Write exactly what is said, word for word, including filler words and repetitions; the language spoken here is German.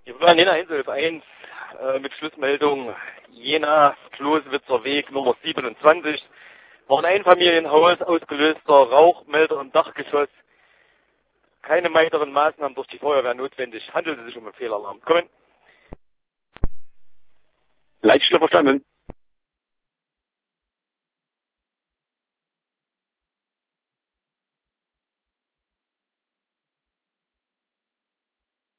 Wir waren Jena Hinself eins äh, mit Schlussmeldung Jena Kloswitzer Weg Nummer siebenundzwanzig. War ein Einfamilienhaus, ausgelöster Rauchmelder im Dachgeschoss. Keine weiteren Maßnahmen durch die Feuerwehr notwendig. Handelt es sich um einen Fehlalarm. Kommen. Leitstelle verstanden.